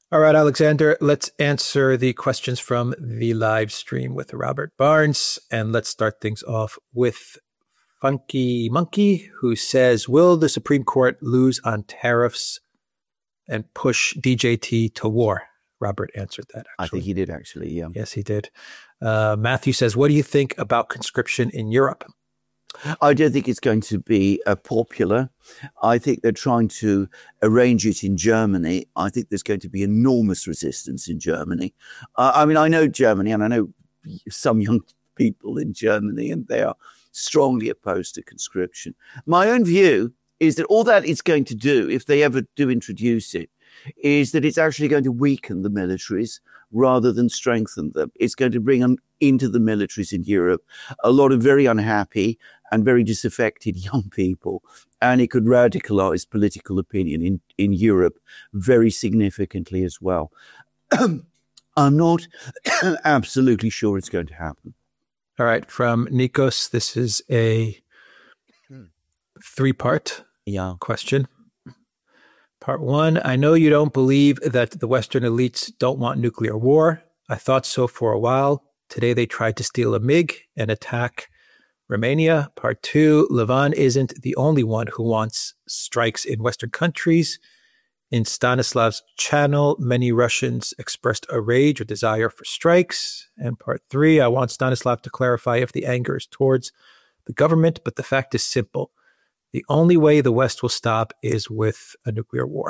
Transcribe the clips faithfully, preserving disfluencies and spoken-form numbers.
All right, Alexander, let's answer the questions from the live stream with Robert Barnes. And let's start things off with Funky Monkey, who says, will the Supreme Court lose on tariffs and push D J T to war? Robert answered that, actually. I think he did, actually, yeah. Yes, he did. Uh, Matthew says, what do you think about conscription in Europe? I don't think it's going to be uh, popular. I think they're trying to arrange it in Germany. I think there's going to be enormous resistance in Germany. Uh, I mean, I know Germany, and I know some young people in Germany, and they are strongly opposed to conscription. My own view is that all that it's going to do, if they ever do introduce it, is that it's actually going to weaken the militaries rather than strengthen them. It's going to bring on into the militaries in Europe a lot of very unhappy and very disaffected young people, and it could radicalize political opinion in, in Europe very significantly as well. I'm not absolutely sure it's going to happen. All right, from Nikos, this is a three-part yeah. question. Part one, I know you don't believe that the Western elites don't want nuclear war. I thought so for a while. Today they tried to steal a MiG and attack Romania. Part two, Levin isn't the only one who wants strikes in Western countries. In Stanislav's channel, many Russians expressed a rage or desire for strikes. And part three, I want Stanislav to clarify if the anger is towards the government, but the fact is simple. The only way the West will stop is with a nuclear war.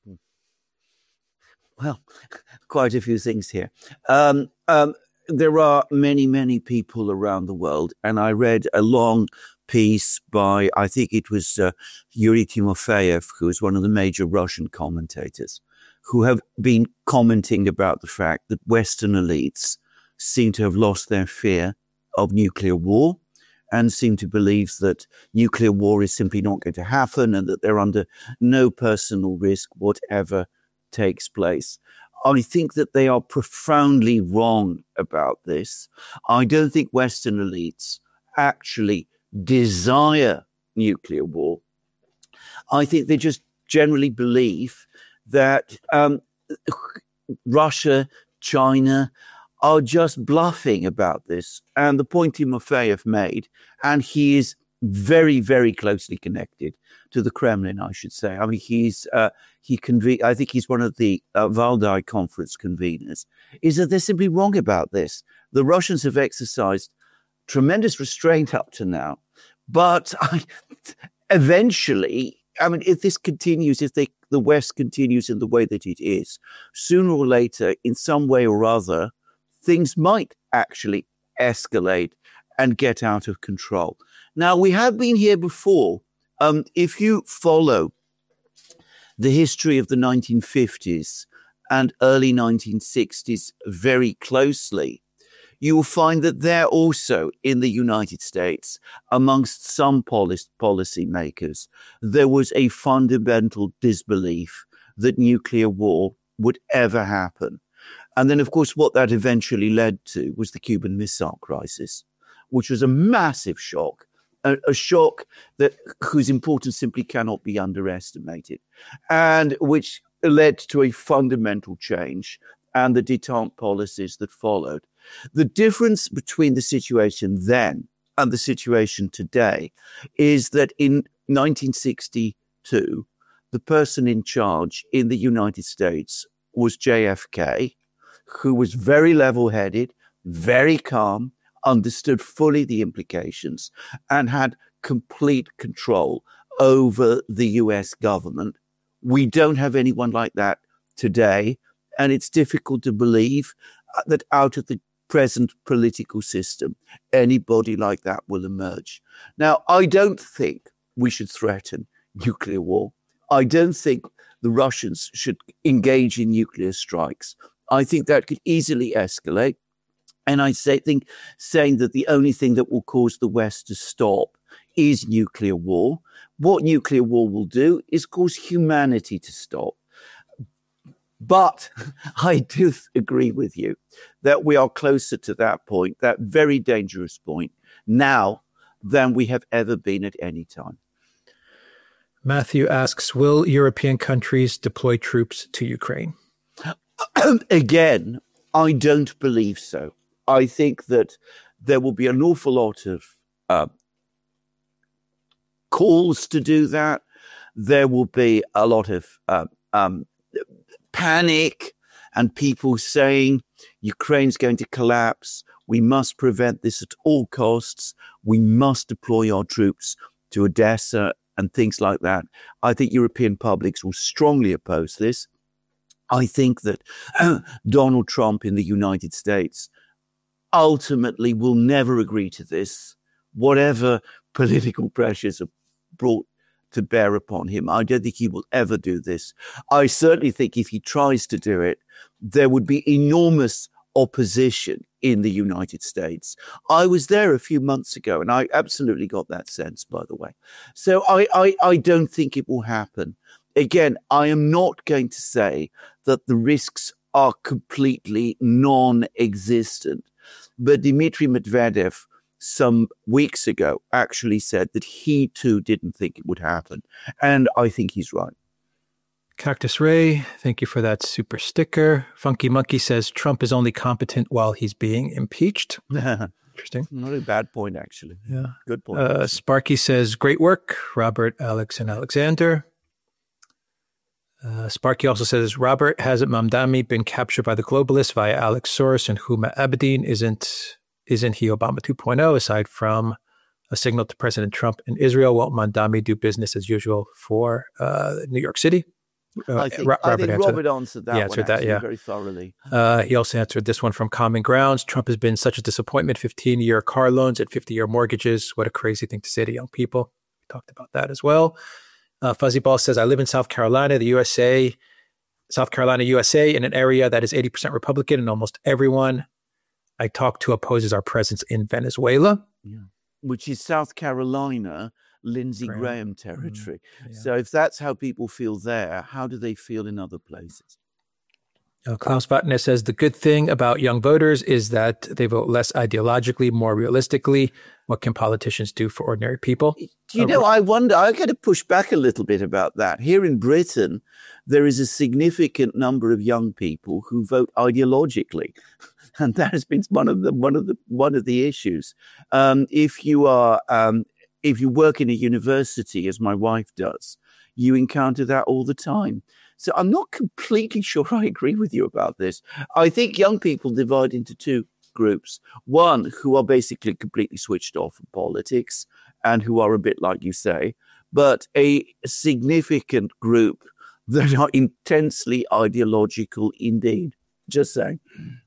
Well, quite a few things here. Um, um, there are many, many people around the world, and I read a long piece by, I think it was uh, Yuri Timofeyev, who is one of the major Russian commentators, who have been commenting about the fact that Western elites seem to have lost their fear of nuclear war and seem to believe that nuclear war is simply not going to happen and that they're under no personal risk, whatever takes place. I think that they are profoundly wrong about this. I don't think Western elites actually desire nuclear war. I think they just generally believe that um, Russia, China are just bluffing about this. And the point Timofeyev made, and he is very, very closely connected to the Kremlin, I should say. I mean, he's uh, he conve- I think he's one of the uh, Valdai conference conveners, is that they're simply wrong about this. The Russians have exercised tremendous restraint up to now, but I, eventually, I mean, if this continues, if they, the West continues in the way that it is, sooner or later, in some way or other, things might actually escalate and get out of control. Now, we have been here before. Um, if you follow the history of the nineteen fifties and early nineteen sixties very closely, you will find that there also in the United States, amongst some policy, policy makers, there was a fundamental disbelief that nuclear war would ever happen. And then, of course, what that eventually led to was the Cuban Missile Crisis, which was a massive shock, a, a shock that whose importance simply cannot be underestimated, and which led to a fundamental change and the détente policies that followed. The difference between the situation then and the situation today is that in nineteen sixty-two, the person in charge in the United States was J F K, who was very level-headed, very calm, understood fully the implications, and had complete control over the U S government. We don't have anyone like that today, and it's difficult to believe that out of the present political system, anybody like that will emerge. Now, I don't think we should threaten nuclear war. I don't think the Russians should engage in nuclear strikes. I think that could easily escalate. And I say, think saying that the only thing that will cause the West to stop is nuclear war. What nuclear war will do is cause humanity to stop. But I do agree with you that we are closer to that point, that very dangerous point, now than we have ever been at any time. Matthew asks, will European countries deploy troops to Ukraine? Again, I don't believe so. I think that there will be an awful lot of uh, calls to do that. There will be a lot of uh, um, panic and people saying Ukraine's going to collapse. We must prevent this at all costs. We must deploy our troops to Odessa and things like that. I think European publics will strongly oppose this. I think that uh, Donald Trump in the United States ultimately will never agree to this, whatever political pressures are brought to bear upon him. I don't think he will ever do this. I certainly think if he tries to do it, there would be enormous opposition in the United States. I was there a few months ago, and I absolutely got that sense, by the way. So I, I, I don't think it will happen. Again, I am not going to say that the risks are completely non-existent. But Dmitry Medvedev, some weeks ago, actually said that he too didn't think it would happen. And I think he's right. Cactus Ray, thank you for that super sticker. Funky Monkey says Trump is only competent while he's being impeached. Interesting. Not a bad point, actually. Yeah. Good point. Uh, Sparky says, great work, Robert, Alex, and Alexander. Uh, Sparky also says, Robert, hasn't Mamdani been captured by the globalists via Alex Soros and Huma Abedin? Isn't isn't he Obama two point oh? Aside from a signal to President Trump in Israel, won't Mamdani do business as usual for uh, New York City? Uh, I think Ro- I Robert, think answered, Robert answered that he one answered that, actually yeah. very thoroughly. Uh, he also answered this one from Common Grounds. Trump has been such a disappointment, fifteen-year car loans and fifty-year mortgages. What a crazy thing to say to young people. We talked about that as well. Uh, Fuzzy Ball says, I live in South Carolina, the U S A, South Carolina, U S A, in an area that is eighty percent Republican, and almost everyone I talk to opposes our presence in Venezuela. Yeah. Which is South Carolina, Lindsey Graham. Graham territory. Mm, yeah. So if that's how people feel there, how do they feel in other places? Uh, Klaus Vatner says, the good thing about young voters is that they vote less ideologically, more realistically. What can politicians do for ordinary people? Do you know, I wonder, I got to push back a little bit about that. Here in Britain, there is a significant number of young people who vote ideologically. And that has been one of the one of the one of the issues. Um, if you are um, if you work in a university, as my wife does, you encounter that all the time. So I'm not completely sure I agree with you about this. I think young people divide into two groups. One, who are basically completely switched off from politics and who are a bit like you say, but a significant group that are intensely ideological indeed. Just saying.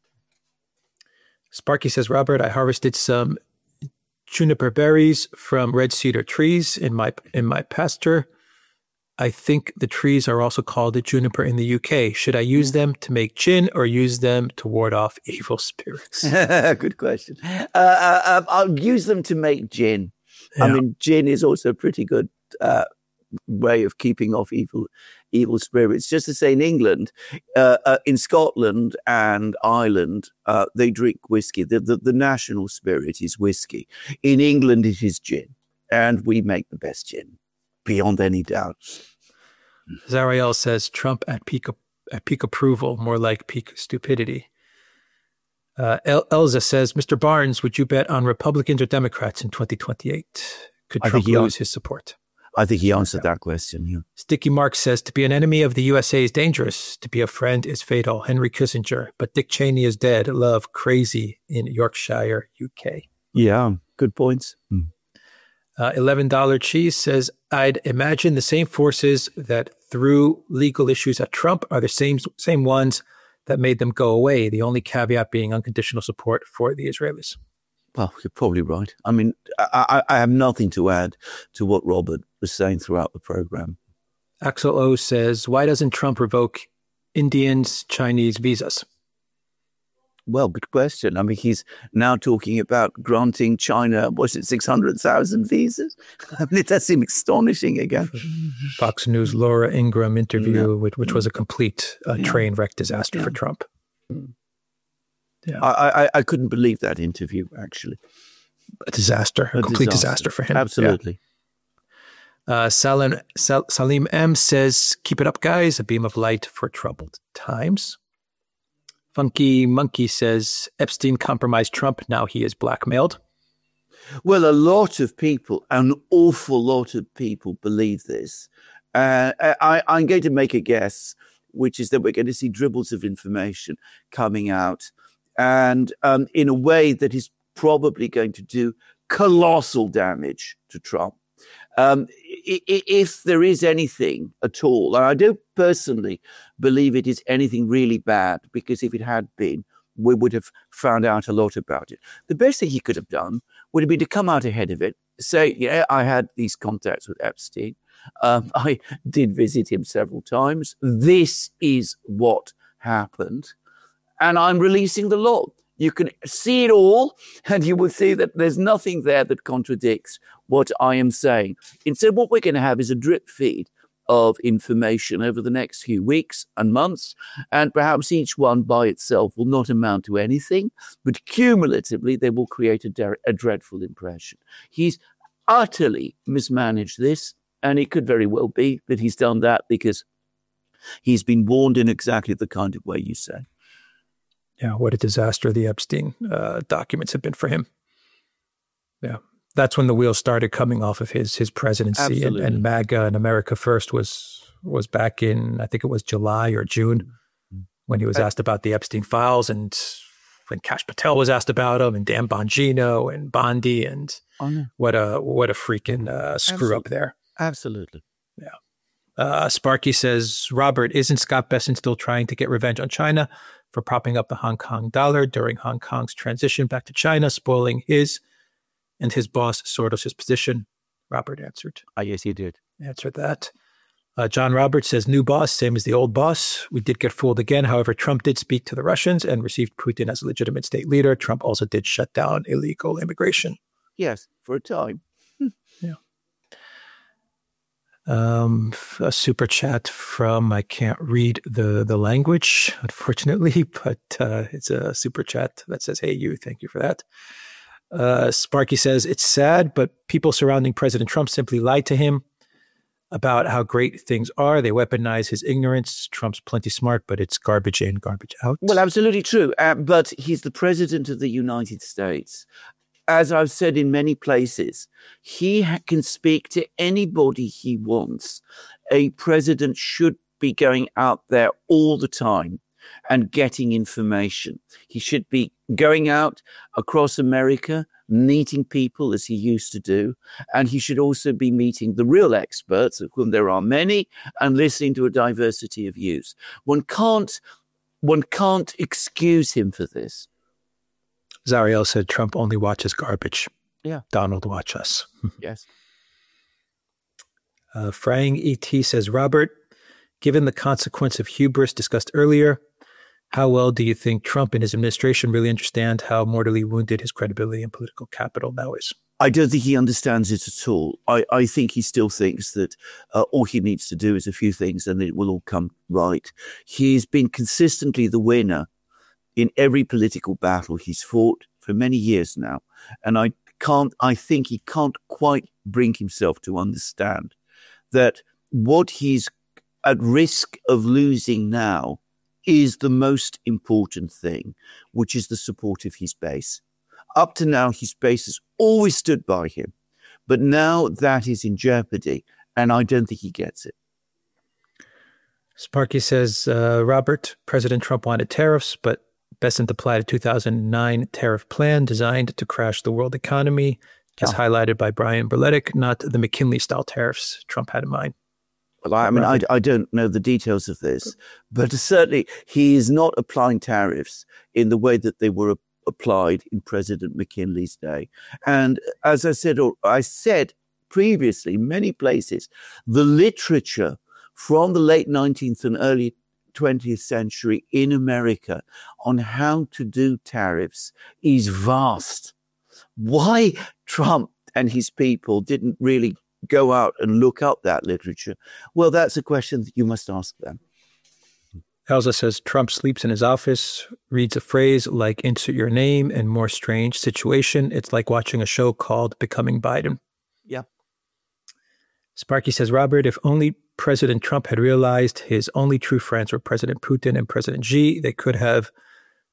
Sparky says, Robert, I harvested some juniper berries from red cedar trees in my in my pasture. I think the trees are also called a juniper in the U K. Should I use them to make gin or use them to ward off evil spirits? Good question. Uh, uh, I'll use them to make gin. Yeah. I mean, gin is also a pretty good uh, way of keeping off evil evil spirits. Just to say, in England, uh, uh, in Scotland and Ireland, uh, they drink whiskey. The, the, the national spirit is whiskey. In England, it is gin. And we make the best gin, beyond any doubt. Zariel says, Trump at peak, at peak approval, more like peak stupidity. Uh, El- Elza says, Mister Barnes, would you bet on Republicans or Democrats in twenty twenty-eight? Could Trump lose his support? I think he answered that question, yeah. Sticky Mark says, to be an enemy of the U S A is dangerous. To be a friend is fatal. Henry Kissinger. But Dick Cheney is dead. Love, crazy in Yorkshire, U K. Yeah, good points. Mm. Uh, eleven dollars Cheese says, I'd imagine the same forces that threw legal issues at Trump are the same same ones that made them go away. The only caveat being unconditional support for the Israelis. Well, you're probably right. I mean, I, I have nothing to add to what Robert was saying throughout the program. Axel O says, why doesn't Trump revoke Indians' Chinese visas? Well, good question. I mean, he's now talking about granting China, was it six hundred thousand visas? I mean, that seems astonishing again. Fox News Laura Ingraham interview, yeah. which, which was a complete uh, yeah. train wreck disaster yeah. for Trump. Yeah, I, I I couldn't believe that interview, actually. A disaster, a, a complete disaster. disaster for him. Absolutely. Yeah. Uh, Salim, Sal, Salim M says, keep it up, guys. A beam of light for troubled times. Funky Monkey says Epstein compromised Trump. Now he is blackmailed. Well, a lot of people, an awful lot of people believe this. Uh, I, I'm going to make a guess, which is that we're going to see dribbles of information coming out, and um, in a way that is probably going to do colossal damage to Trump. Um, if there is anything at all, and I don't personally believe it is anything really bad, because if it had been, we would have found out a lot about it. The best thing he could have done would have been to come out ahead of it, say, yeah, I had these contacts with Epstein. Um, I did visit him several times. This is what happened. And I'm releasing the law. You can see it all, and you will see that there's nothing there that contradicts what I am saying. Instead, what we're going to have is a drip feed of information over the next few weeks and months, and perhaps each one by itself will not amount to anything, but cumulatively they will create a, de- a dreadful impression. He's utterly mismanaged this, and it could very well be that he's done that because he's been warned in exactly the kind of way you say. Yeah, what a disaster the Epstein uh, documents have been for him. Yeah, that's when the wheels started coming off of his his presidency, and, and MAGA and America First was was back in, I think it was July or June, when he was asked about the Epstein files, and when Kash Patel was asked about him, and Dan Bongino and Bondi, and oh, no. what a what a freaking uh, screw Absolutely. up there. Absolutely. Yeah. Uh, Sparky says, Robert, isn't Scott Bessent still trying to get revenge on China for propping up the Hong Kong dollar during Hong Kong's transition back to China, spoiling his and his boss Soros's position? Robert answered. Ah, yes, he did. Answered that. Uh, John Roberts says, new boss, same as the old boss. We did get fooled again. However, Trump did speak to the Russians and received Putin as a legitimate state leader. Trump also did shut down illegal immigration. Yes, for a time. Yeah. Um, a super chat from, I can't read the, the language, unfortunately, but uh, it's a super chat that says, hey, you, thank you for that. Uh, Sparky says, it's sad, but people surrounding President Trump simply lied to him about how great things are. They weaponize his ignorance. Trump's plenty smart, but it's garbage in, garbage out. Well, absolutely true. Uh, but he's the president of the United States. As I've said in many places, he ha- can speak to anybody he wants. A president should be going out there all the time and getting information. He should be going out across America, meeting people as he used to do. And he should also be meeting the real experts, of whom there are many, and listening to a diversity of views. One can't, one can't excuse him for this. Zariel said Trump only watches garbage. Yeah. Donald, watch us. Yes. Uh, Fraying E T says, Robert, given the consequence of hubris discussed earlier, how well do you think Trump and his administration really understand how mortally wounded his credibility and political capital now is? I don't think he understands it at all. I, I think he still thinks that uh, all he needs to do is a few things and it will all come right. He's been consistently the winner in every political battle he's fought for many years now. And I can't, I think he can't quite bring himself to understand that what he's at risk of losing now is the most important thing, which is the support of his base. Up to now, his base has always stood by him, but now that is in jeopardy, and I don't think he gets it. Sparky says, uh, Robert, President Trump wanted tariffs, but Bessent applied a two thousand nine tariff plan designed to crash the world economy, as oh. highlighted by Brian Berletic, not the McKinley-style tariffs Trump had in mind. Well, I mean, I, I don't know the details of this, but certainly he is not applying tariffs in the way that they were applied in President McKinley's day. And as I said, or I said previously, many places, the literature from the late nineteenth and early twentieth century in America on how to do tariffs is vast. Why Trump and his people didn't really go out and look up that literature? Well, that's a question that you must ask them. Elsa says Trump sleeps in his office, reads a phrase like insert your name and more strange situation. It's like watching a show called Becoming Biden. Yeah. Sparky says, Robert, if only President Trump had realized his only true friends were President Putin and President Xi, they could have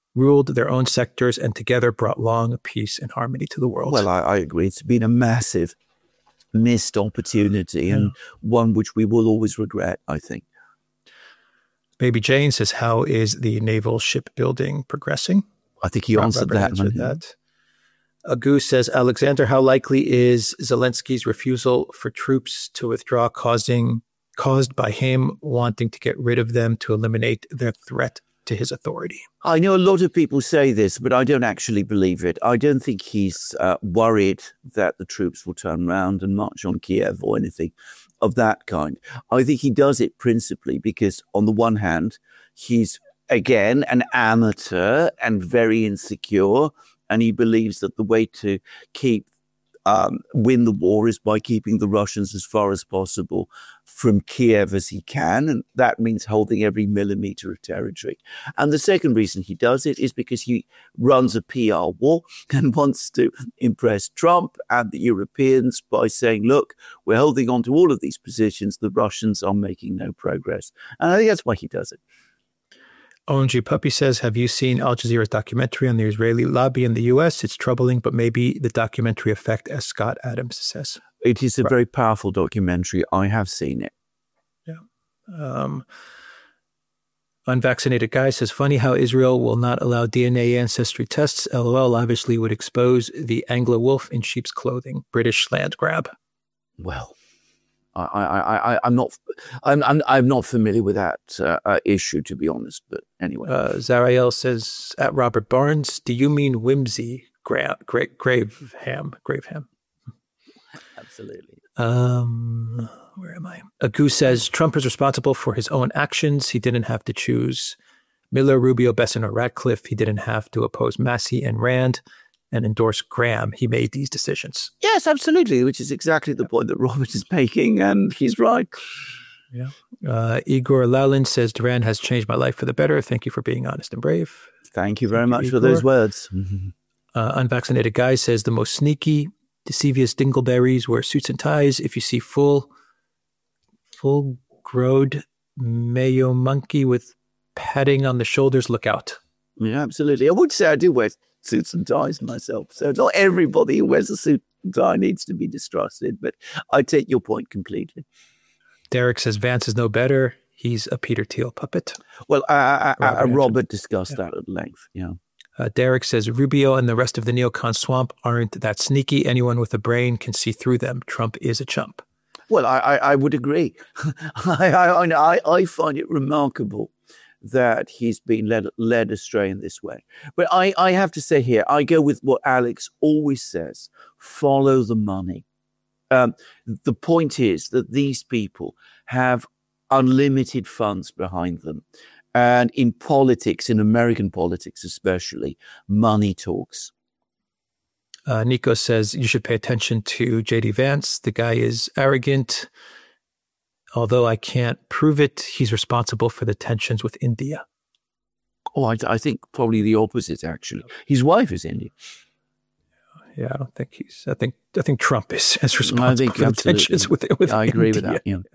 ruled their own sectors, and together brought long peace and harmony to the world. Well, I, I agree. It's been a massive missed opportunity yeah. and one which we will always regret, I think. Baby Jane says, how is the naval shipbuilding progressing? I think he answered Robert that. Answered that. Agu says, Alexander, how likely is Zelensky's refusal for troops to withdraw causing caused by him wanting to get rid of them to eliminate their threat to his authority? I know a lot of people say this, but I don't actually believe it. I don't think he's uh, worried that the troops will turn around and march on Kiev or anything of that kind. I think he does it principally because, on the one hand, he's, again, an amateur and very insecure, and he believes that the way to keep Um, win the war is by keeping the Russians as far as possible from Kiev as he can. And that means holding every millimeter of territory. And the second reason he does it is because he runs a P R war and wants to impress Trump and the Europeans by saying, look, we're holding on to all of these positions. The Russians are making no progress. And I think that's why he does it. O M G Puppy says, have you seen Al Jazeera's documentary on the Israeli lobby in the U S? It's troubling, but maybe the documentary effect, as Scott Adams says. It is a right. very powerful documentary. I have seen it. Yeah. Um, Unvaccinated Guy says, funny how Israel will not allow D N A ancestry tests. LOL obviously would expose the Anglo wolf in sheep's clothing. British land grab. Well, I, I, I, I'm not, I'm, I'm, I'm not familiar with that uh, uh, issue, to be honest. But anyway, uh, Zarael says, at Robert Barnes, do you mean whimsy? Gra- Gra- Graveham, Graveham. Absolutely. Um, where am I? Agu says Trump is responsible for his own actions. He didn't have to choose Miller, Rubio, Besson, or Ratcliffe. He didn't have to oppose Massey and Rand and endorse Graham. He made these decisions. Yes, absolutely, which is exactly the point that Robert is making, and he's right. Yeah. Uh, Igor Lalin says, Duran has changed my life for the better. Thank you for being honest and brave. Thank you very Thank much you, for those words. uh, Unvaccinated Guy says, the most sneaky, deceivious dingleberries wear suits and ties. If you see full, full-growed Mayo monkey with padding on the shoulders, look out. Yeah, absolutely. I would say I do wear suits and ties myself. So not everybody who wears a suit and tie needs to be distrusted, but I take your point completely. Derek says Vance is no better. He's a Peter Thiel puppet. Well, uh, Robert, uh, Robert discussed yeah. that at length. Yeah. Uh, Derek says Rubio and the rest of the neocon swamp aren't that sneaky. Anyone with a brain can see through them. Trump is a chump. Well, I, I, I would agree. I, I, I find it remarkable that he's been led led astray in this way. But I, I have to say here, I go with what Alex always says, follow the money. Um, the point is that these people have unlimited funds behind them. And in politics, in American politics especially, money talks. Uh, Nico says you should pay attention to J D Vance. The guy is arrogant. Although I can't prove it, he's responsible for the tensions with India. Oh, I, I think probably the opposite, actually. His wife is Indian. Yeah, I don't think he's. I think I think Trump is as responsible I think for the tensions with with yeah, I agree India. with that. Yeah.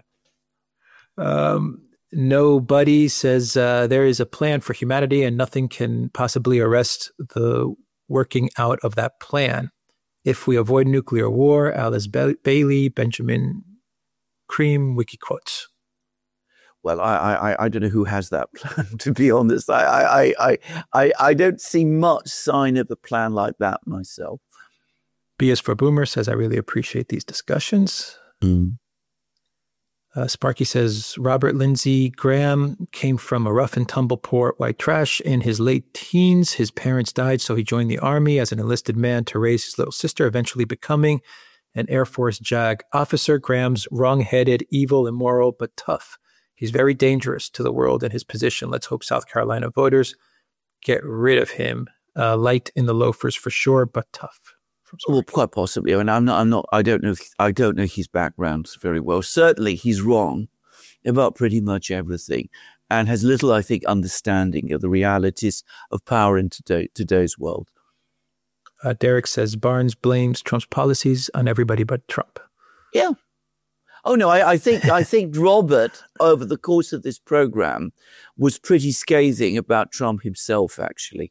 Um, Nobody says uh, there is a plan for humanity, and nothing can possibly arrest the working out of that plan. If we avoid nuclear war, Alice ba- Bailey, Benjamin Cream, wiki quotes. Well, I, I I don't know who has that plan. To be honest, I I I I I don't see much sign of a plan like that myself. B is for Boomer says, I really appreciate these discussions. Mm. Uh, Sparky says, Robert Lindsey Graham came from a rough and tumble poor white trash. In his late teens, his parents died, so he joined the army as an enlisted man to raise his little sister, eventually becoming an Air Force JAG officer. Graham's wrong-headed, evil, immoral, but tough. He's very dangerous to the world and his position. Let's hope South Carolina voters get rid of him. Uh, light in the loafers for sure, but tough. Well, quite possibly. I mean, I'm not. I'm not. I don't know. I don't know his background very well. Certainly, he's wrong about pretty much everything, and has little, I think, understanding of the realities of power in today, today's world. Uh, Derek says Barnes blames Trump's policies on everybody but Trump. Yeah. Oh no, I, I think I think Robert, over the course of this program, was pretty scathing about Trump himself, actually.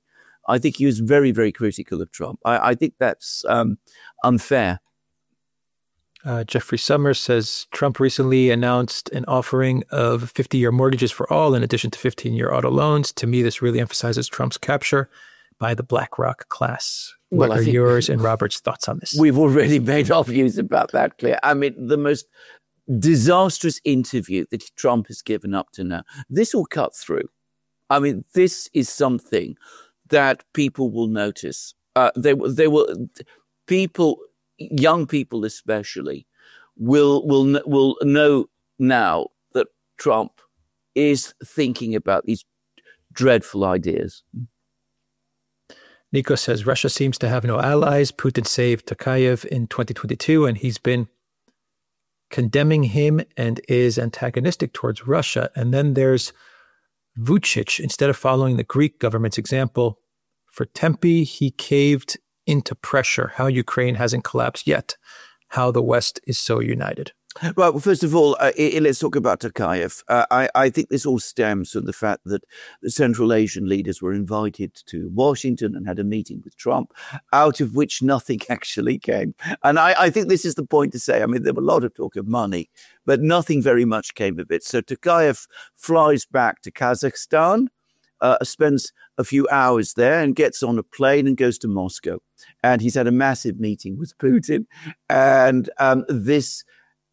I think he was very, very critical of Trump. I, I think that's um, unfair. Uh, Jeffrey Summers says Trump recently announced an offering of fifty-year mortgages for all in addition to fifteen-year auto loans. To me, this really emphasizes Trump's capture by the BlackRock class. What well, are yours and Robert's thoughts on this? We've already made our views about that clear. I mean, the most disastrous interview that Trump has given up to now, this will cut through. I mean, this is something that people will notice. Uh, they, they will, people, young people especially, will will will know now that Trump is thinking about these dreadful ideas. Nico says Russia seems to have no allies. Putin saved Tokayev in twenty twenty-two, and he's been condemning him and is antagonistic towards Russia. And then there's Vucic. Instead of following the Greek government's example for Tempe, he caved into pressure. How Ukraine hasn't collapsed yet. How the West is so united. Right. Well, first of all, uh, let's talk about Tokayev. Uh, I, I think this all stems from the fact that the Central Asian leaders were invited to Washington and had a meeting with Trump, out of which nothing actually came. And I, I think this is the point to say. I mean, there was a lot of talk of money, but nothing very much came of it. So Tokayev flies back to Kazakhstan, uh, spends a few hours there and gets on a plane and goes to Moscow. And he's had a massive meeting with Putin. And um, this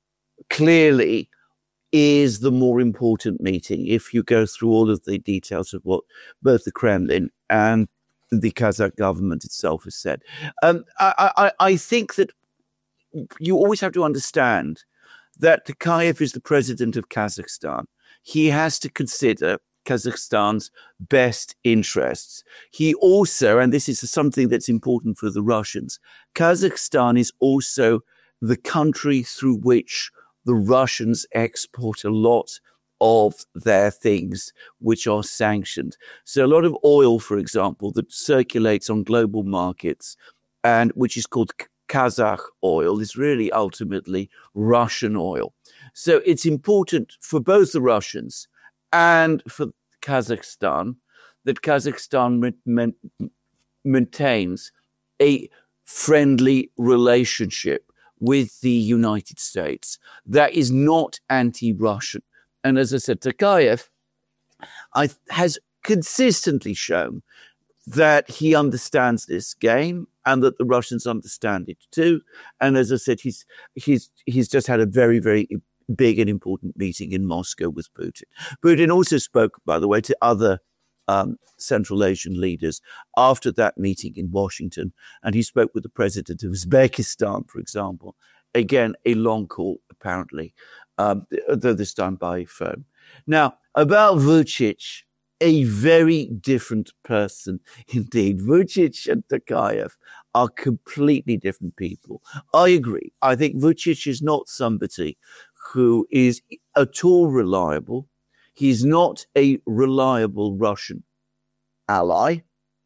clearly is the more important meeting if you go through all of the details of what both the Kremlin and the Kazakh government itself has said. Um, I, I, I think that you always have to understand that Tokayev is the president of Kazakhstan. He has to consider Kazakhstan's best interests. He also, and this is something that's important for the Russians, Kazakhstan is also the country through which the Russians export a lot of their things which are sanctioned. So a lot of oil, for example, that circulates on global markets and which is called Kazakh oil is really ultimately Russian oil. So it's important for both the Russians and for Kazakhstan that Kazakhstan ma- ma- maintains a friendly relationship with the United States that is not anti-Russian. And as I said, Tokayev I, has consistently shown that he understands this game and that the Russians understand it too. And as I said, he's he's he's just had a very, very big and important meeting in Moscow with Putin. Putin also spoke, by the way, to other Um, Central Asian leaders after that meeting in Washington. And he spoke with the president of Uzbekistan, for example. Again, a long call, apparently, um, though this time by phone. Now, about Vucic, a very different person indeed. Vucic and Tokayev are completely different people. I agree. I think Vucic is not somebody who is at all reliable. He's not a reliable Russian ally.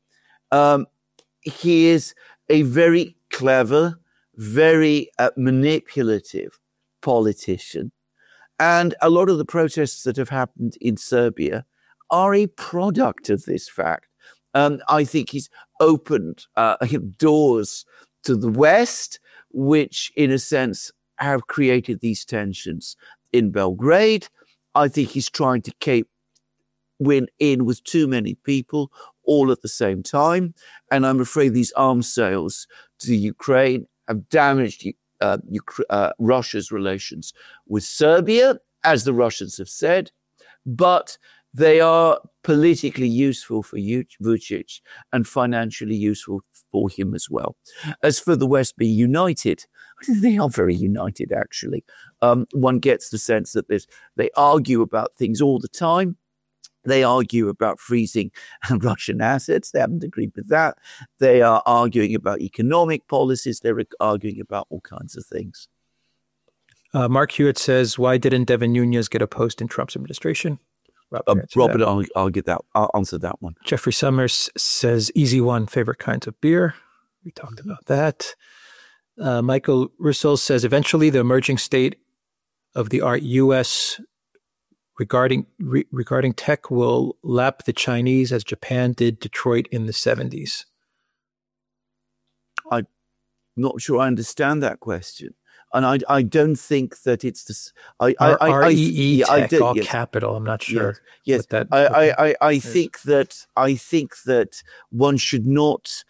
Um, he is a very clever, very uh, manipulative politician. And a lot of the protests that have happened in Serbia are a product of this fact. Um, I think he's opened uh, doors to the West, which in a sense have created these tensions in Belgrade. I think he's trying to keep win in with too many people all at the same time. And I'm afraid these arms sales to Ukraine have damaged uh, Ukraine, uh, Russia's relations with Serbia, as the Russians have said, but they are politically useful for Vucic and financially useful for him as well. As for the West being united, they are very united, actually. Um, one gets the sense that there's, they argue about things all the time. They argue about freezing Russian assets. They haven't agreed with that. They are arguing about economic policies. They're arguing about all kinds of things. Uh, Mark Hewitt says, why didn't Devin Nunes get a post in Trump's administration? Robert, um, Robert I'll, I'll get that. I'll answer that one. Jeffrey Summers says, easy one, favorite kinds of beer. We talked mm-hmm. about that. Uh, Michael Russell says, eventually the emerging state of the art U S regarding re, regarding tech will lap the Chinese as Japan did Detroit in the seventies? I'm not sure I understand that question. And I, I don't think that it's this. I, I, I, R E E yeah, I tech, did- all yes. capital. I'm not sure. Yes, yes. what that. I, what I, that I, I is. think that I think that one should not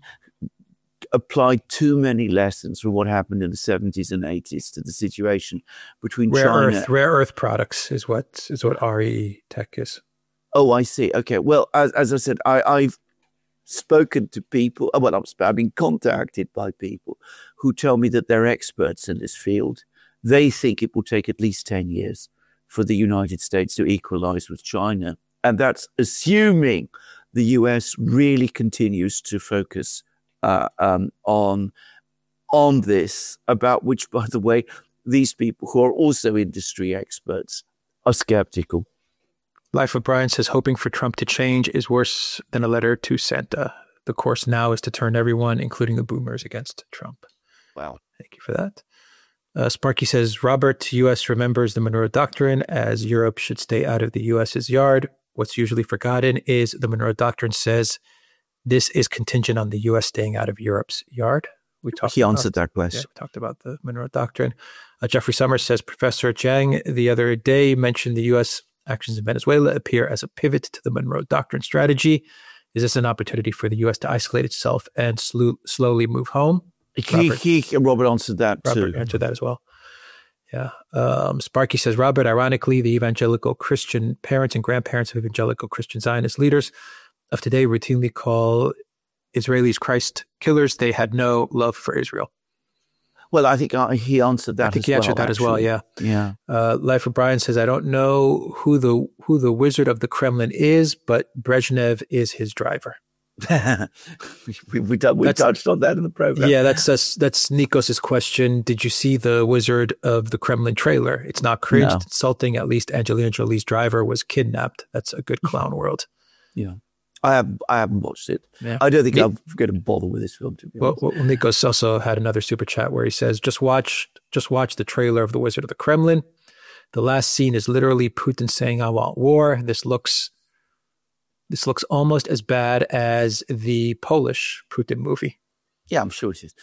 apply too many lessons from what happened in the seventies and eighties to the situation between rare China. earth, rare earth products is what is what R E E tech is. Oh, I see. Okay. Well, as as I said, I, I've spoken to people. Well, I'm, I've been contacted by people who tell me that they're experts in this field. They think it will take at least ten years for the United States to equalize with China. And that's assuming the U S really continues to focus uh, um, on, on this, about which, by the way, these people who are also industry experts are skeptical. Life of Brian says, hoping for Trump to change is worse than a letter to Santa. The course now is to turn everyone, including the boomers, against Trump. Wow. Thank you for that. Uh, Sparky says, Robert, U S remembers the Monroe Doctrine as Europe should stay out of the US's yard. What's usually forgotten is the Monroe Doctrine says this is contingent on the U S staying out of Europe's yard. We talked He about, answered that question. Yeah, we talked about the Monroe Doctrine. Uh, Jeffrey Summers says, Professor Jiang the other day mentioned the U S actions in Venezuela appear as a pivot to the Monroe Doctrine strategy. Is this an opportunity for the U S to isolate itself and sl- slowly move home? He, Robert, he, Robert answered that Robert too. answered that as well. Yeah. Um, Sparky says, Robert, ironically, the evangelical Christian parents and grandparents of evangelical Christian Zionist leaders of today routinely call Israelis Christ killers. They had no love for Israel. Well, I think uh, he answered that. I think as he answered well, that as well. actually. Yeah. Yeah. Uh, Life of Brian says, I don't know who the who the wizard of the Kremlin is, but Brezhnev is his driver. we we, done, we touched on that in the program. Yeah, that's that's, that's Nikos's question. Did you see the Wizard of the Kremlin trailer? It's not cringe, No. it's insulting. At least Angelina Jolie's driver was kidnapped. That's a good clown world. Yeah. I have I haven't watched it. Yeah. I don't think Me- I'm going to bother with this film, to be Well, honest. well, Nikos also had another super chat where he says, "Just watch, just watch the trailer of the Wizard of the Kremlin. The last scene is literally Putin saying, 'I want war.' This looks." This looks almost as bad as the Polish Putin movie. Yeah, I'm sure it is.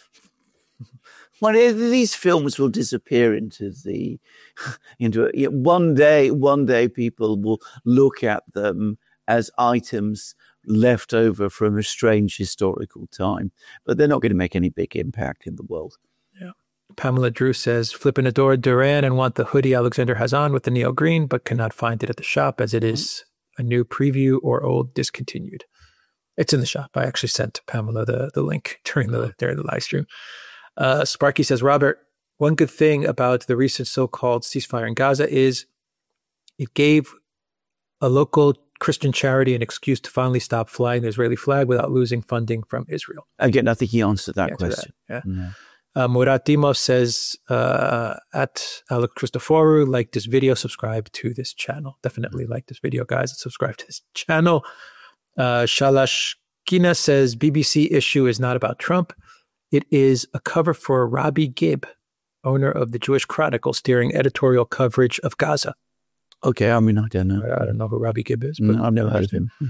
One of these films will disappear into the into yeah, one day. One day, people will look at them as items left over from a strange historical time, but they're not going to make any big impact in the world. Yeah. Pamela Drew says, "Flippin' adore Duran and want the hoodie Alexander has on with the Neo Green, but cannot find it at the shop as it is a new preview or old discontinued." It's in the shop. I actually sent Pamela the, the link during the during the live stream. Uh, Sparky says, Robert, one good thing about the recent so-called ceasefire in Gaza is it gave a local Christian charity an excuse to finally stop flying the Israeli flag without losing funding from Israel. Again, I think he answered that He answered question. that, yeah. No. Uh, Murat Dimov says, uh, at Alex Christoforou, like this video, subscribe to this channel. Definitely like this video, guys, and subscribe to this channel. Uh, Shalashkina says, B B C issue is not about Trump. It is a cover for Robbie Gibb, owner of the Jewish Chronicle, steering editorial coverage of Gaza. Okay, I mean, I don't know. I don't know who Robbie Gibb is, but No, I've never heard of him.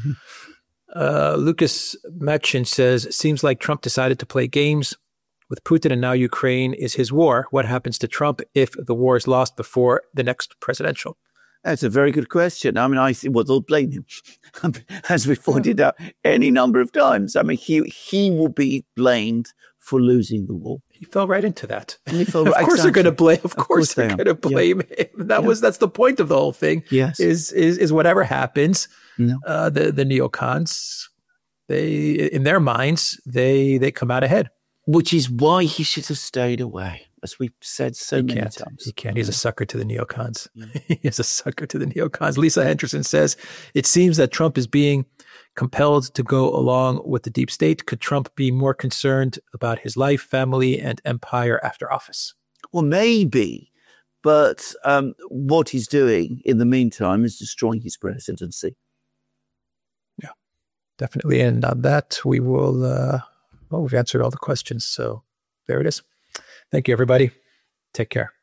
Uh, Lucas Machin says, seems like Trump decided to play games with Putin and now Ukraine is his war. What happens to Trump if the war is lost before the next presidential? That's a very good question. I mean, I think, well, they'll blame him, as we pointed out any number of times. I mean, he he will be blamed for losing the war. He fell right into that. He fell of right- course they're exactly. going to blame. Of, Of course, course they're they going to are. blame him. That Yeah. was that's the point of the whole thing. Yes. Is is is whatever happens, No. uh, the the neocons, they in their minds they they come out ahead. Which is why he should have stayed away, as we've said so He many can't. times. He can't. He's a sucker to the neocons. He's a sucker to the neocons. Lisa Henderson says, it seems that Trump is being compelled to go along with the deep state. Could Trump be more concerned about his life, family, and empire after office? Well, maybe, but um, what he's doing in the meantime is destroying his presidency. Yeah, definitely. And on that, we will, uh, well, we've answered all the questions. So there it is. Thank you, everybody. Take care.